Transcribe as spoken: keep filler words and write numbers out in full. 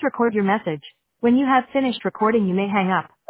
record your message. When you have finished recording, you may hang up.